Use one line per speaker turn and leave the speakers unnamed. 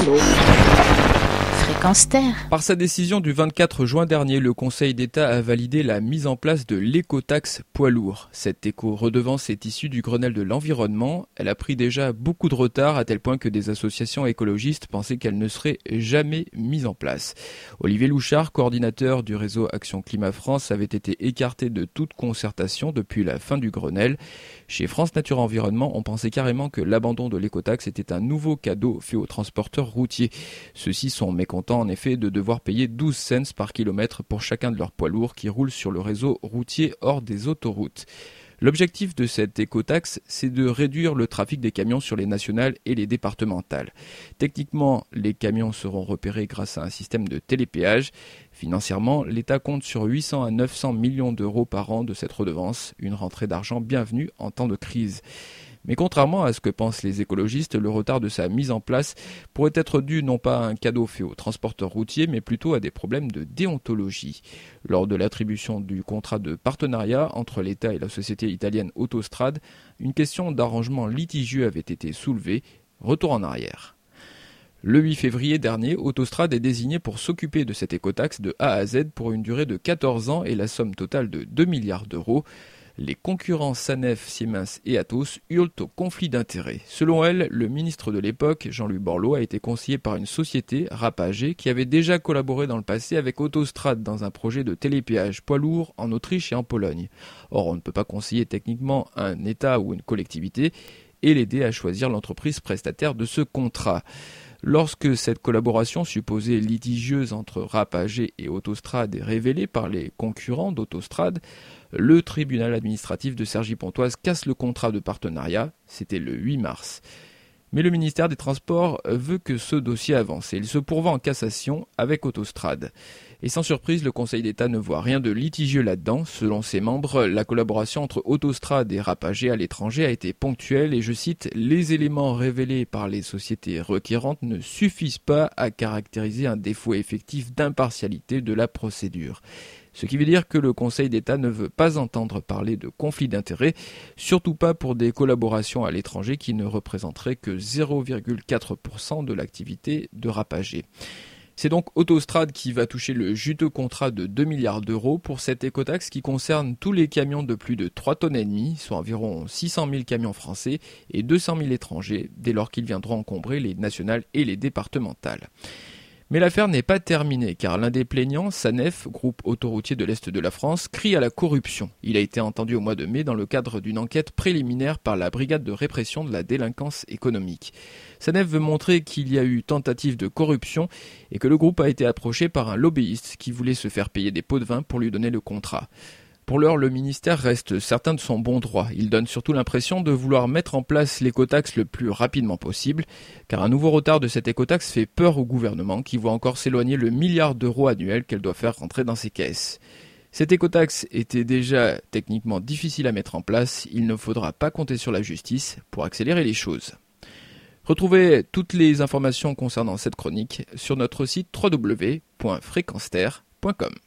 l'eau. Fréquence Terre.
Par sa décision du 24 juin dernier, le Conseil d'État a validé la mise en place de l'écotaxe poids lourd. Cette éco-redevance est issue du Grenelle de l'environnement. Elle a pris déjà beaucoup de retard, à tel point que des associations écologistes pensaient qu'elle ne serait jamais mise en place. Olivier Louchard, coordinateur du réseau Action Climat France, avait été écarté de toute concertation depuis la fin du Grenelle. Chez France Nature Environnement, on pensait carrément que l'abandon de l'écotaxe était un nouveau cadeau fait aux transporteurs routiers. Ceux-ci sont mécontents en effet de devoir payer 12 cents par kilomètre pour chacun de leurs poids lourds qui roulent sur le réseau routier hors des autoroutes. L'objectif de cette écotaxe, c'est de réduire le trafic des camions sur les nationales et les départementales. Techniquement, les camions seront repérés grâce à un système de télépéage. Financièrement, l'État compte sur 800 à 900 millions d'euros par an de cette redevance, une rentrée d'argent bienvenue en temps de crise. Mais contrairement à ce que pensent les écologistes, le retard de sa mise en place pourrait être dû non pas à un cadeau fait aux transporteurs routiers, mais plutôt à des problèmes de déontologie. Lors de l'attribution du contrat de partenariat entre l'État et la société italienne Autostrade, une question d'arrangement litigieux avait été soulevée. Retour en arrière. Le 8 février dernier, Autostrade est désigné pour s'occuper de cette écotaxe de A à Z pour une durée de 14 ans et la somme totale de 2 milliards d'euros. Les concurrents Sanef, Siemens et Atos hurlent au conflit d'intérêts. Selon elle, le ministre de l'époque, Jean-Louis Borloo, a été conseillé par une société, Rapagé, qui avait déjà collaboré dans le passé avec Autostrade dans un projet de télépéage poids lourd en Autriche et en Pologne. Or, on ne peut pas conseiller techniquement un État ou une collectivité et l'aider à choisir l'entreprise prestataire de ce contrat. Lorsque cette collaboration supposée litigieuse entre Rapagé et Autostrade est révélée par les concurrents d'Autostrade, le tribunal administratif de Cergy-Pontoise casse le contrat de partenariat, c'était le 8 mars. Mais le ministère des Transports veut que ce dossier avance et il se pourvoit en cassation avec Autostrade. Et sans surprise, le Conseil d'État ne voit rien de litigieux là-dedans. Selon ses membres, la collaboration entre Autostrade et Rapagé à l'étranger a été ponctuelle et, je cite, « les éléments révélés par les sociétés requérantes ne suffisent pas à caractériser un défaut effectif d'impartialité de la procédure ». Ce qui veut dire que le Conseil d'État ne veut pas entendre parler de conflit d'intérêts, surtout pas pour des collaborations à l'étranger qui ne représenteraient que 0,4% de l'activité de Rapagé. C'est donc Autostrade qui va toucher le juteux contrat de 2 milliards d'euros pour cette écotaxe qui concerne tous les camions de plus de 3,5 tonnes, soit environ 600 000 camions français et 200 000 étrangers, dès lors qu'ils viendront encombrer les nationales et les départementales. Mais l'affaire n'est pas terminée, car l'un des plaignants, Sanef, groupe autoroutier de l'Est de la France, crie à la corruption. Il a été entendu au mois de mai dans le cadre d'une enquête préliminaire par la brigade de répression de la délinquance économique. Sanef veut montrer qu'il y a eu tentative de corruption et que le groupe a été approché par un lobbyiste qui voulait se faire payer des pots de vin pour lui donner le contrat. Pour l'heure, le ministère reste certain de son bon droit. Il donne surtout l'impression de vouloir mettre en place l'écotaxe le plus rapidement possible, car un nouveau retard de cette écotaxe fait peur au gouvernement qui voit encore s'éloigner le milliard d'euros annuel qu'elle doit faire rentrer dans ses caisses. Cette écotaxe était déjà techniquement difficile à mettre en place, il ne faudra pas compter sur la justice pour accélérer les choses. Retrouvez toutes les informations concernant cette chronique sur notre site www.fréquenceterre.com.